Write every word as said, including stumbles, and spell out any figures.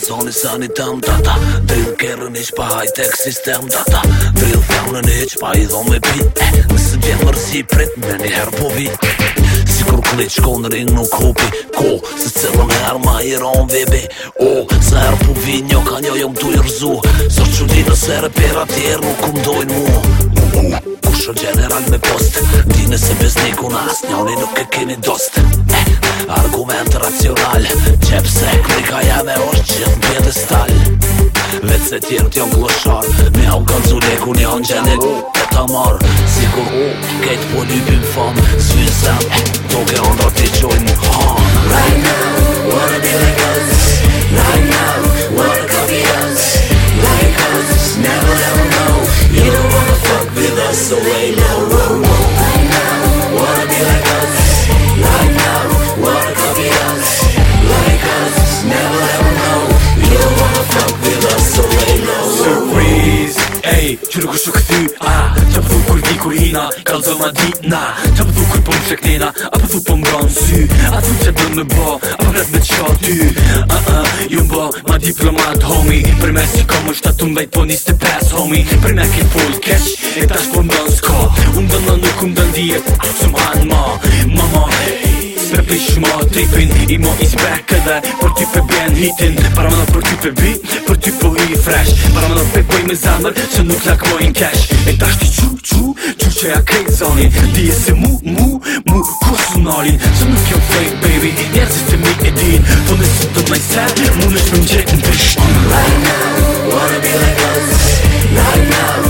zoni sani tëm tata Drill kërën iq pa high-tech sistem tata Drill femnën iq pa i dhon me pi eh, Nësë vjen mërzi prit me një her po vi Si kur klit shko në ring nuk hupi Ko, se cilën her ma i ron vebi O, se her po vi njo ka njo jom tu i rzu Sër që di nëse repera tjerë nuk kum dojnë mu Kusho general me post Dine se bezniku në as njoni nuk e keni dost eh, Argument racional Qep se klika jeme është gjithë në pjedestal Vetë se tjerë t'jon kloshar Me au kanë zuleku një anë gjenit E ta marë Sikur kejt po lypim fam Svyzem Toke andra t'i qojnë han Right now, wanna be like us Right now, wanna copy us Like us, never ever know You don't wanna fuck with us, so lay low Right now, wanna be like us Right now, wanna copy us Like us, never ever know You don't wanna fuck with us, so lay low Surprise, ej, që nuk është këthy ah, Qa pëthu kur vi kur hina, kalzo ma dina Qa pëthu kur po më shreknina, a pëthu po më granë sy A thu që dën me bo, a përret me qa ty uh -uh, Ju mbo, ma diplomat homie Për me si kom është atu mbejt po njiste pes homie Për me ki full kesh, e tash po ndon s'ka Unë dënë nuk unë dën dijet, së m'han ma Mama, Sre prish ma tripin, i mo is back edhe Për ty pe bjen hitin, para mëna për ty pe bi Për ty po hi fresh, para mëna pe poj me zemër Që nuk lakmojnë cash E tash ti qu, qu, qu që ja krejt zonin Dije se mu, mu, mu, kosu nalin Që nuk jom fake baby, njerëzit të mi e din Po nësë të maj ser, mu nësh më më gjetë në prish Right now, wanna be like us Right now